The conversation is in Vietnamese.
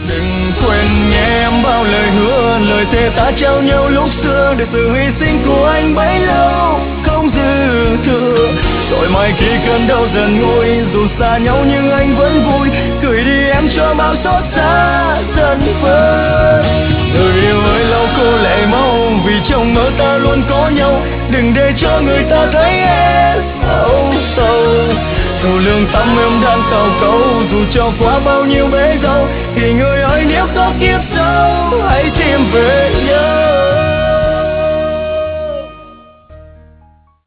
Đừng quên nghe em bao lời hứa, lời thề ta trao nhau lúc xưa, để sự hy sinh của anh bấy lâu không dư thừa. Rồi mai khi cơn đau dần nguôi, dù xa nhau nhưng anh vẫn vui, gửi đi em cho bao xót xa dần vơi. Người yêu ơi lau cô lệ mau, vì trong mơ ta luôn có nhau, đừng để cho người ta thấy em âu sầu. Dù lương tâm em đang cầu cầu, dù cho qua bao nhiêu bể dâu, thì người ơi nếu có kiếp sau hãy tìm về nhau.